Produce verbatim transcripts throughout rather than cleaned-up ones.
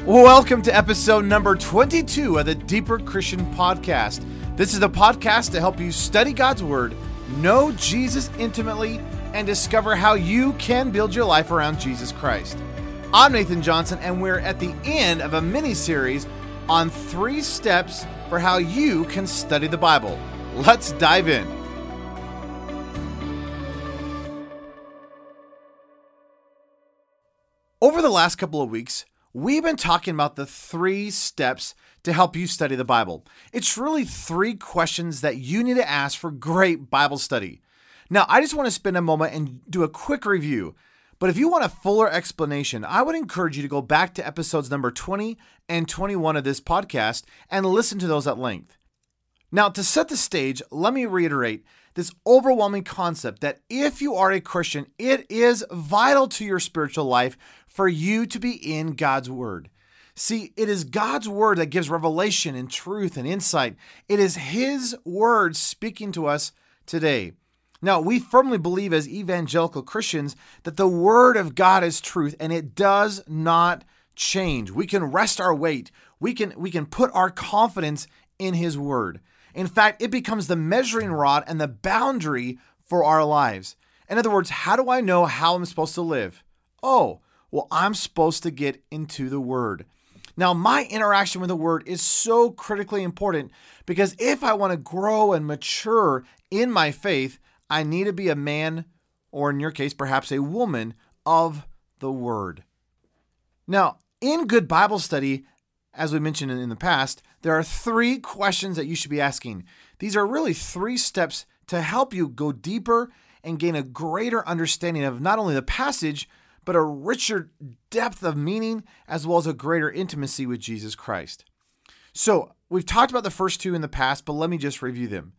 Welcome to episode number twenty-two of the Deeper Christian Podcast. This is the podcast to help you study God's Word, know Jesus intimately, and discover how you can build your life around Jesus Christ. I'm Nathan Johnson, and we're at the end of a mini-series on three steps for how you can study the Bible. Let's dive in. Over the last couple of weeks, we've been talking about the three steps to help you study the Bible. It's really three questions that you need to ask for great Bible study. Now, I just want to spend a moment and do a quick review. But if you want a fuller explanation, I would encourage you to go back to episodes number twenty and twenty-one of this podcast and listen to those at length. Now, to set the stage, let me reiterate this overwhelming concept that if you are a Christian, it is vital to your spiritual life for you to be in God's Word. See, it is God's Word that gives revelation and truth and insight. It is His Word speaking to us today. Now, we firmly believe as evangelical Christians that the Word of God is truth and it does not change. We can rest our weight. We can, we can put our confidence in His Word. In fact, it becomes the measuring rod and the boundary for our lives. In other words, how do I know how I'm supposed to live? Oh, well, I'm supposed to get into the Word. Now, my interaction with the Word is so critically important because if I want to grow and mature in my faith, I need to be a man, or in your case, perhaps a woman of the Word. Now, in good Bible study, as we mentioned in the past, there are three questions that you should be asking. These are really three steps to help you go deeper and gain a greater understanding of not only the passage, but a richer depth of meaning, as well as a greater intimacy with Jesus Christ. So we've talked about the first two in the past, but let me just review them.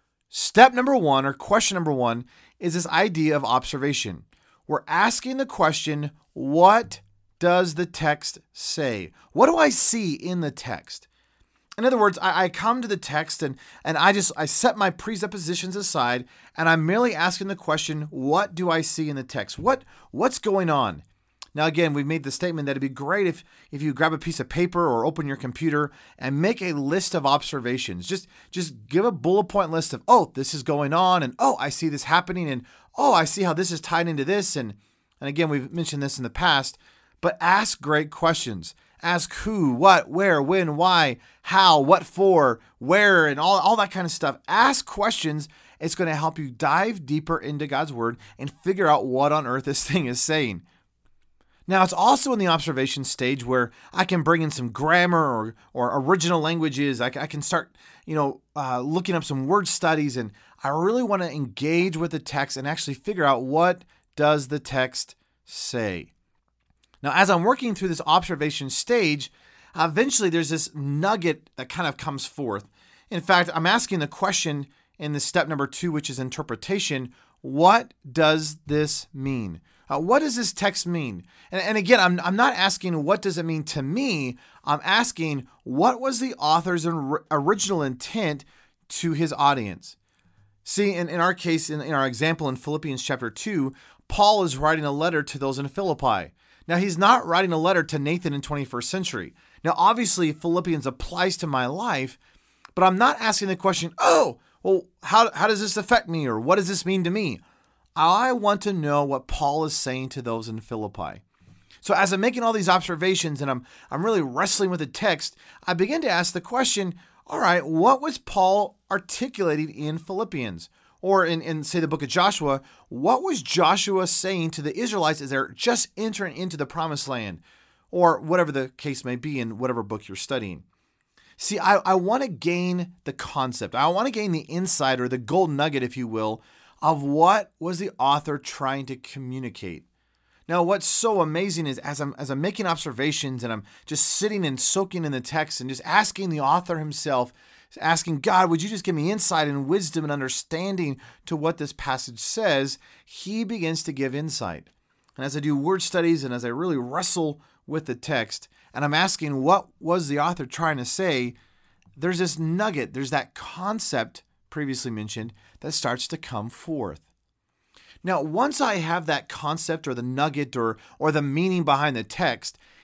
Step number one, or question number one, is this idea of observation. We're asking the question, what does the text say? What do I see in the text? In other words, I, I come to the text and, and I just I set my presuppositions aside and I'm merely asking the question, what do I see in the text? What what's going on? Now again, we've made the statement that it'd be great if, if you grab a piece of paper or open your computer and make a list of observations. Just, just give a bullet point list of, oh, this is going on, and oh, I see this happening, and oh, I see how this is tied into this. And, and again, we've mentioned this in the past, but ask great questions. Ask who, what, where, when, why, how, what for, where, and all, all that kind of stuff. Ask questions. It's going to help you dive deeper into God's Word and figure out what on earth this thing is saying. Now, it's also in the observation stage where I can bring in some grammar or, or original languages. I, I can start, you know, uh, looking up some word studies, and I really want to engage with the text and actually figure out what does the text say. Now, as I'm working through this observation stage, eventually there's this nugget that kind of comes forth. In fact, I'm asking the question in the step number two, which is interpretation. What does this mean? Uh, what does this text mean? And, and again, I'm, I'm not asking what does it mean to me. I'm asking what was the author's or, original intent to his audience? See, in, in our case, in, in our example in Philippians chapter two, Paul is writing a letter to those in Philippi. Now, he's not writing a letter to Nathan in twenty-first century. Now, obviously, Philippians applies to my life, but I'm not asking the question, oh, well, how, how does this affect me, or what does this mean to me? I want to know what Paul is saying to those in Philippi. So as I'm making all these observations and I'm, I'm really wrestling with the text, I begin to ask the question, all right, what was Paul articulating in Philippians? Or in, in, say, the book of Joshua, what was Joshua saying to the Israelites as they're just entering into the promised land? Or whatever the case may be in whatever book you're studying. See, I, I want to gain the concept. I want to gain the insight, or the gold nugget, if you will, of what was the author trying to communicate. Now, what's so amazing is as I'm, as I'm making observations and I'm just sitting and soaking in the text and just asking the author himself, asking God, would you just give me insight and wisdom and understanding to what this passage says? He begins to give insight. And as I do word studies and as I really wrestle with the text, and I'm asking what was the author trying to say, there's this nugget, there's that concept previously mentioned that starts to come forth. Now, once I have that concept or the nugget or, or the meaning behind the text,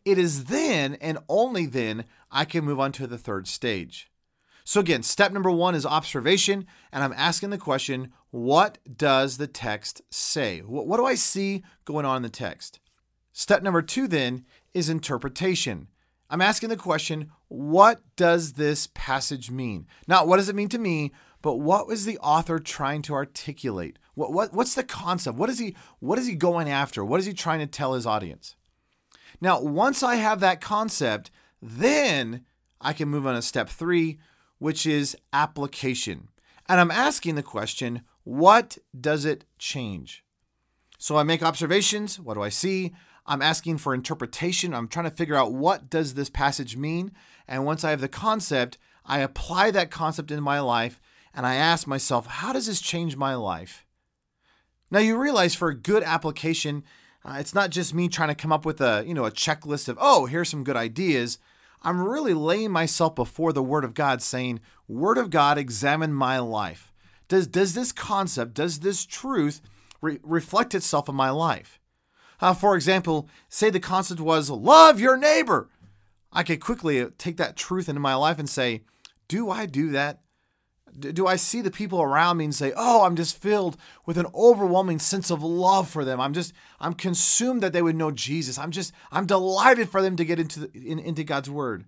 it is then and only then I can move on to the third stage. So again, step number one is observation, and I'm asking the question, what does the text say? What, what do I see going on in the text? Step number two then is interpretation. I'm asking the question, what does this passage mean? Not what does it mean to me, but what was the author trying to articulate? What, what what's the concept? What is he what is he going after? What is he trying to tell his audience? Now, once I have that concept, then I can move on to step three, which is application. And I'm asking the question, what does it change? So I make observations. What do I see? I'm asking for interpretation. I'm trying to figure out what does this passage mean? And once I have the concept, I apply that concept in my life and I ask myself, how does this change my life? Now you realize for a good application, uh, it's not just me trying to come up with a, you know, a checklist of, oh, here's some good ideas. I'm really laying myself before the Word of God saying, Word of God, examine my life. Does, does this concept, does this truth re- reflect itself in my life? Uh, for example, say the concept was love your neighbor. I could quickly take that truth into my life and say, do I do that? Do I see the people around me and say, oh, I'm just filled with an overwhelming sense of love for them. I'm just, I'm consumed that they would know Jesus. I'm just, I'm delighted for them to get into the, in, into God's word.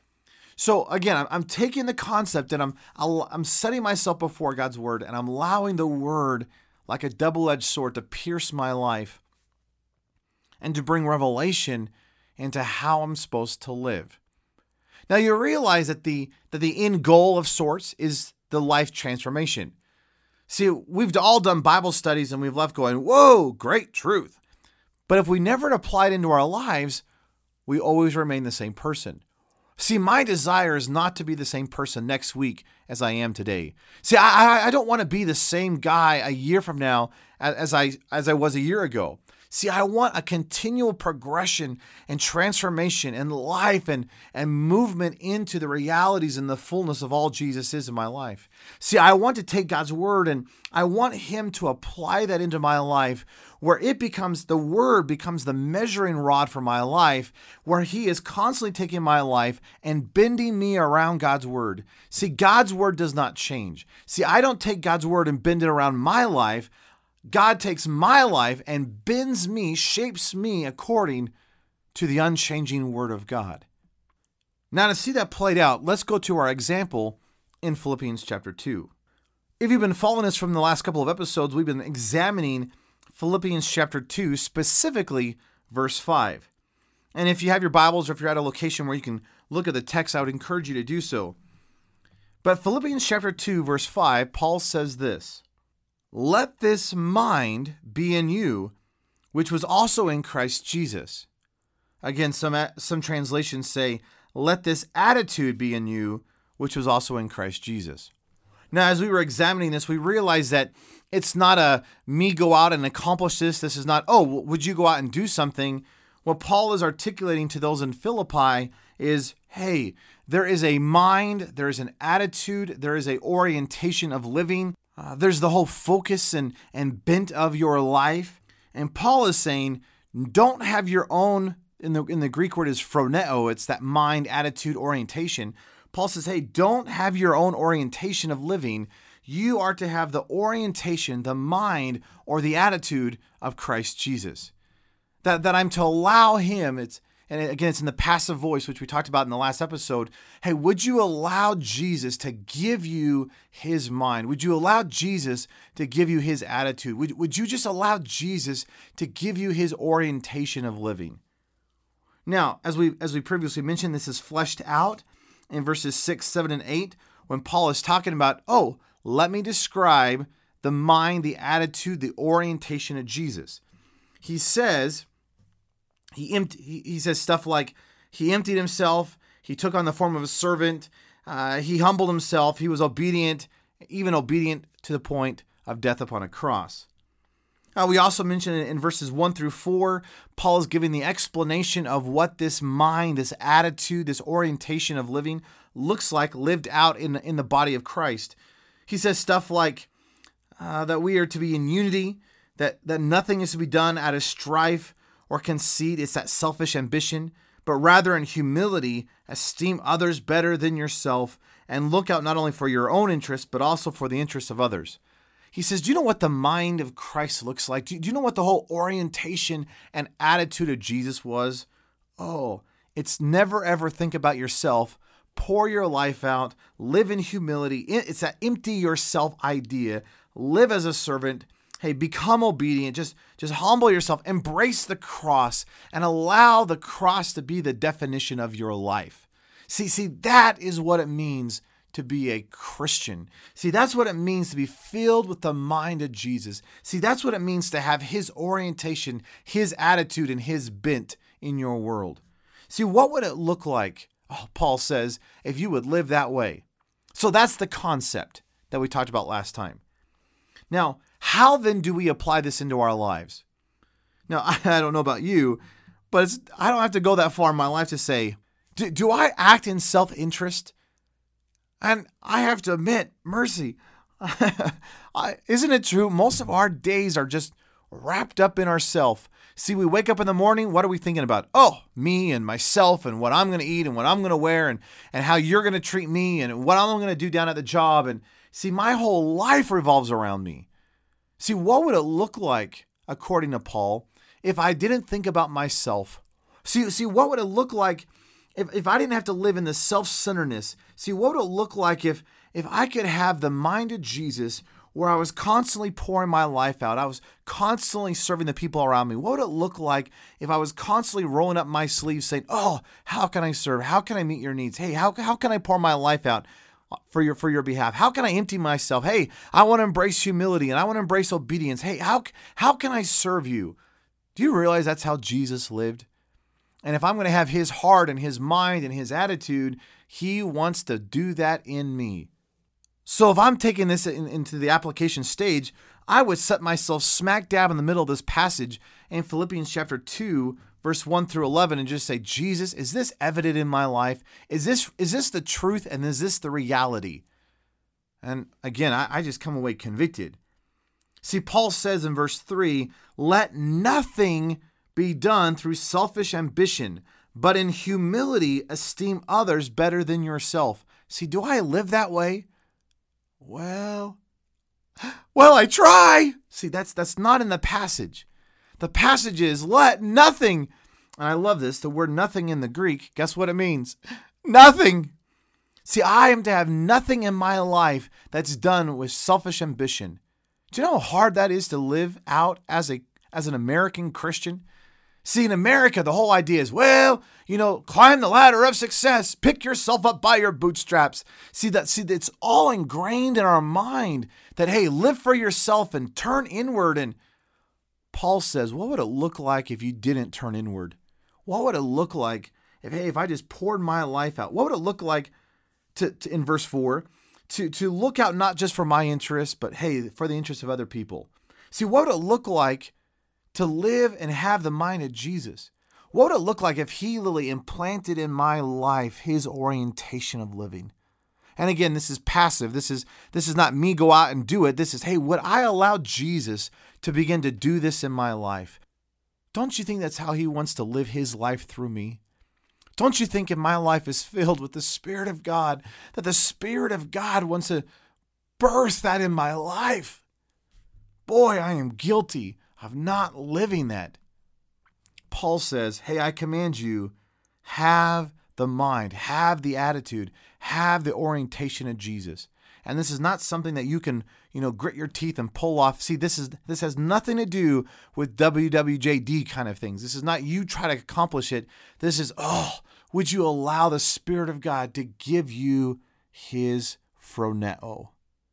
So again, I'm, I'm taking the concept and I'm, I'll, I'm setting myself before God's word and I'm allowing the word like a double-edged sword to pierce my life and to bring revelation into how I'm supposed to live. Now you realize that the, that the end goal of sorts is the life transformation. See, we've all done Bible studies and we've left going, whoa, great truth. But if we never apply it into our lives, we always remain the same person. See, my desire is not to be the same person next week as I am today. See, I, I don't want to be the same guy a year from now as I, as I was a year ago. See, I want a continual progression and transformation and life and, and movement into the realities and the fullness of all Jesus is in my life. See, I want to take God's word and I want him to apply that into my life where it becomes, the word becomes the measuring rod for my life, where he is constantly taking my life and bending me around God's word. See, God's word does not change. See, I don't take God's word and bend it around my life. God takes my life and bends me, shapes me according to the unchanging word of God. Now to see that played out, let's go to our example in Philippians chapter two. If you've been following us from the last couple of episodes, we've been examining Philippians chapter two, specifically verse five. And if you have your Bibles or if you're at a location where you can look at the text, I would encourage you to do so. But Philippians chapter two, verse five, Paul says this, "Let this mind be in you, which was also in Christ Jesus." Again, some some translations say, "Let this attitude be in you, which was also in Christ Jesus." Now, as we were examining this, we realized that it's not a me go out and accomplish this. This is not, oh, would you go out and do something? What Paul is articulating to those in Philippi is, hey, there is a mind, there is an attitude, there is a orientation of living. Uh, there's the whole focus and, and bent of your life. And Paul is saying, don't have your own, in the in the Greek word is phroneo, it's that mind, attitude, orientation. Paul says, hey, don't have your own orientation of living. You are to have the orientation, the mind, or the attitude of Christ Jesus. That, that I'm to allow him, it's and again, it's in the passive voice, which we talked about in the last episode. Hey, would you allow Jesus to give you his mind? Would you allow Jesus to give you his attitude? Would, would you just allow Jesus to give you his orientation of living? Now, as we as we previously mentioned, this is fleshed out in verses six, seven, and eight, when Paul is talking about, oh, let me describe the mind, the attitude, the orientation of Jesus. He says... He empty, he says stuff like, he emptied himself, he took on the form of a servant, uh, he humbled himself, he was obedient, even obedient to the point of death upon a cross. Uh, we also mentioned in verses one through four, Paul is giving the explanation of what this mind, this attitude, this orientation of living looks like lived out in, in the body of Christ. He says stuff like uh, that we are to be in unity, that, that nothing is to be done out of strife or conceit. It's that selfish ambition, but rather in humility esteem others better than yourself, and look out not only for your own interests, but also for the interests of others. He says, do you know what the mind of Christ looks like? Do you know what the whole orientation and attitude of Jesus was? Oh, it's never ever think about yourself. Pour your life out. Live in humility. It's that empty yourself idea. Live as a servant. Hey, become obedient. Just, just humble yourself. Embrace the cross and allow the cross to be the definition of your life. See, see, that is what it means to be a Christian. See, that's what it means to be filled with the mind of Jesus. See, that's what it means to have his orientation, his attitude, and his bent in your world. See, what would it look like, oh, Paul says, if you would live that way? So that's the concept that we talked about last time. Now, how then do we apply this into our lives? Now, I don't know about you, but it's, I don't have to go that far in my life to say, do, do I act in self-interest? And I have to admit, mercy, I, isn't it true? Most of our days are just wrapped up in ourself. See, we wake up in the morning, what are we thinking about? Oh, me and myself and what I'm going to eat and what I'm going to wear and, and how you're going to treat me and what I'm going to do down at the job. And see, my whole life revolves around me. See, what would it look like, according to Paul, if I didn't think about myself? See, see, what would it look like if, if I didn't have to live in the self-centeredness? See, what would it look like if, if I could have the mind of Jesus, where I was constantly pouring my life out? I was constantly serving the people around me. What would it look like if I was constantly rolling up my sleeves saying, oh, how can I serve? How can I meet your needs? Hey, how, how can I pour my life out for your, for your behalf? How can I empty myself? Hey, I want to embrace humility and I want to embrace obedience. Hey, how, how can I serve you? Do you realize that's how Jesus lived? And if I'm going to have his heart and his mind and his attitude, he wants to do that in me. So if I'm taking this in, into the application stage, I would set myself smack dab in the middle of this passage in Philippians chapter two, verse one through eleven, and just say, Jesus, is this evident in my life? Is this, is this the truth? And is this the reality? And again, I, I just come away convicted. See, Paul says in verse three, let nothing be done through selfish ambition, but in humility esteem others better than yourself. See, do I live that way? Well, well, I try. See, that's that's not in the passage. The passage is let nothing, and I love this, the word nothing in the Greek, guess what it means? Nothing. See, I am to have nothing in my life that's done with selfish ambition. Do you know how hard that is to live out as a as an American Christian? See, in America, the whole idea is, well, you know, climb the ladder of success, pick yourself up by your bootstraps. See that, see, it's all ingrained in our mind that, hey, live for yourself and turn inward. And Paul says, what would it look like if you didn't turn inward? What would it look like if, hey, if I just poured my life out? What would it look like to, to in verse four, to, to look out not just for my interests, but hey, for the interests of other people? See, what would it look like to live and have the mind of Jesus? What would it look like if he literally implanted in my life his orientation of living? And again, this is passive. This is this is not me go out and do it. This is, hey, would I allow Jesus to begin to do this in my life? Don't you think that's how he wants to live his life through me? Don't you think if my life is filled with the Spirit of God, that the Spirit of God wants to birth that in my life? Boy, I am guilty of not living that. Paul says, hey, I command you, have the mind, have the attitude, have the orientation of Jesus. And this is not something that you can, you know, grit your teeth and pull off. See, this is this has nothing to do with W W J D kind of things. This is not you try to accomplish it. This is, oh, would you allow the Spirit of God to give you his phroneo?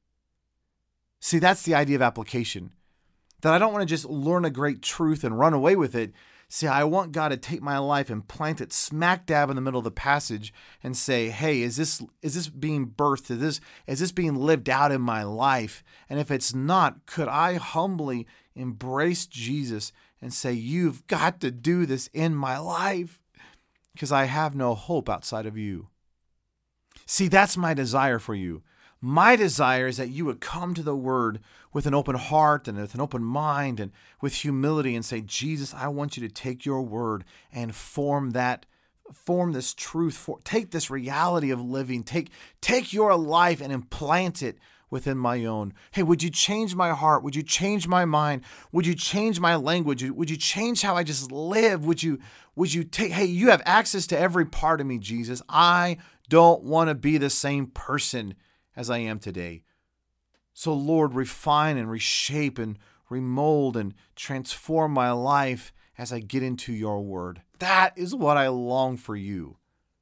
See, that's the idea of application. That I don't want to just learn a great truth and run away with it. See, I want God to take my life and plant it smack dab in the middle of the passage and say, hey, is this is this being birthed? Is this, is this being lived out in my life? And if it's not, could I humbly embrace Jesus and say, you've got to do this in my life because I have no hope outside of you. See, that's my desire for you. My desire is that you would come to the Word with an open heart and with an open mind and with humility and say, Jesus, I want you to take your Word and form that form this truth, for, take this reality of living, take, take your life and implant it within my own. Hey, would you change my heart? Would you change my mind? Would you change my language? Would you change how I just live? Would you, would you take, hey, you have access to every part of me, Jesus. I don't want to be the same person as I am today. So Lord, refine and reshape and remold and transform my life as I get into your word. That is what I long for you.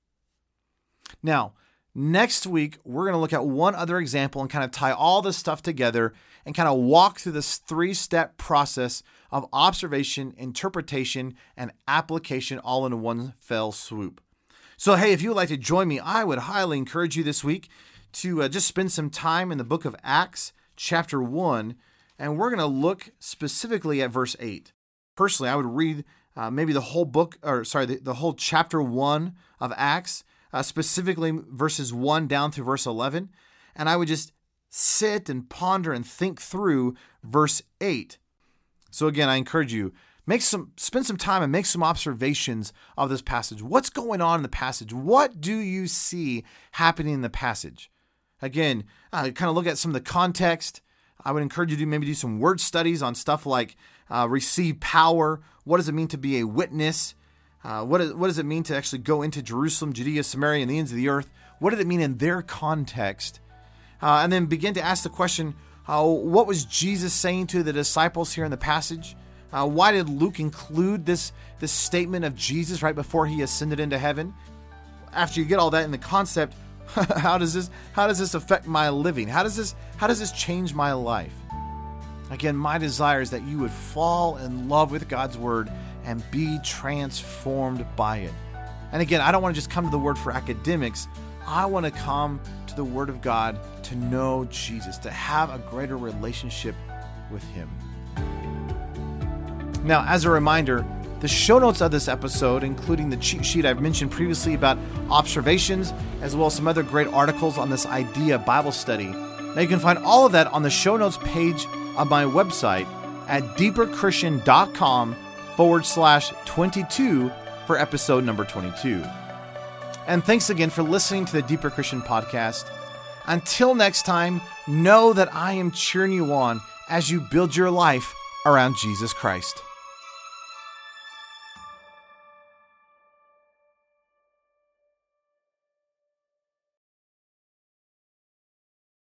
Now, next week, we're going to look at one other example and kind of tie all this stuff together and kind of walk through this three-step process of observation, interpretation, and application all in one fell swoop. So, hey, if you would like to join me, I would highly encourage you this week to uh, just spend some time in the book of Acts, chapter one, and we're going to look specifically at verse eight. Personally, I would read uh, maybe the whole book, or sorry, the, the whole chapter one of Acts, uh, specifically verses one down through verse eleven, and I would just sit and ponder and think through verse eight. So again, I encourage you, make some, spend some time and make some observations of this passage. What's going on in the passage? What do you see happening in the passage? Again, uh, kind of look at some of the context. I would encourage you to maybe do some word studies on stuff like uh, receive power. What does it mean to be a witness? Uh, what, is, what does it mean to actually go into Jerusalem, Judea, Samaria, and the ends of the earth? What did it mean in their context? Uh, and then begin to ask the question, uh, what was Jesus saying to the disciples here in the passage? Uh, why did Luke include this, this statement of Jesus right before he ascended into heaven? After you get all that in the concept, how does this how does this affect my living? How does this how does this change my life? Again, my desire is that you would fall in love with God's word and be transformed by it. And again, I don't want to just come to the word for academics. I want to come to the word of God to know Jesus, to have a greater relationship with him. Now, as a reminder, the show notes of this episode, including the cheat sheet I've mentioned previously about observations, as well as some other great articles on this idea Bible study. Now you can find all of that on the show notes page of my website at deeperchristian.com forward slash 22 for episode number twenty-two. And thanks again for listening to the Deeper Christian Podcast. Until next time, know that I am cheering you on as you build your life around Jesus Christ.